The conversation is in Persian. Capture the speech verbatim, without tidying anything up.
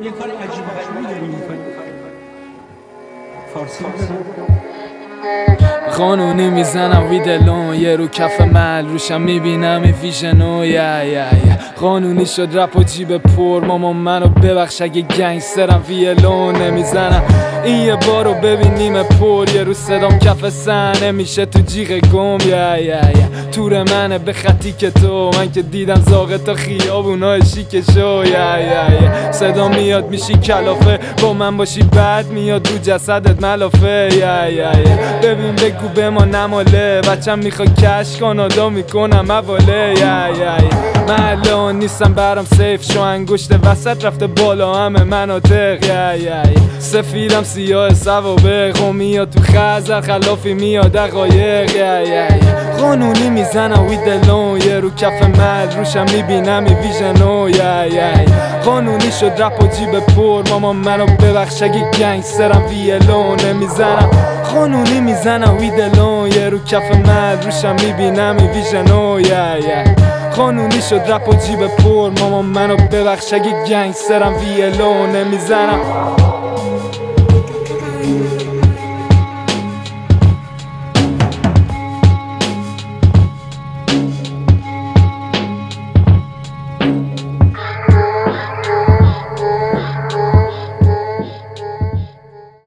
یه کار عجیب غریبی داری میکنی. فارسی قانونی میزنم ویدلون، یه رو کف مل روشم میبینم این ویژنو. یا یا یا قانونی شد رپ و جیب پر، ماما منو ببخش اگه گنگسترم ویلون نمیزنم. این یه بارو ببین نیمه پر، یه رو صدام کف صحنه میشه تو جیغ گم. یا یا یا تور منه به خطی که تو، من که دیدم زاغه تا خیابونای شیکشو. یا یا یا صدا میاد میشی کلافه، با من باشی بعد میاد رو جسدت ملافه. یا یا یا ببین بگو به ما نماله، بچم میخواد کش کانادا میکنم مواله. یا یا یا من الان نیستم برام سیف شو، انگشت وسط رفته بالا همه مناطق. یا یا یا سفیدم سیاه سوابق و میاد تو خزر خلافی میاد دقایق. یا یا یا قانونی میزنم ویدلون، یه رو کف مل روشم میبینم این ویژنو. یا یا یا قانونی شد رپ و جیب پر، ماما منو ببخش اگه گنگسترم ویلون نمیزنم. قانونی میزنم ویدلون، یه رو کف مل روشم میبینم این ویژنو. یا یا قانونی شد رپ و جیب پر، ماما منو ببخش اگه گنگسترم ویلون نمیزنم.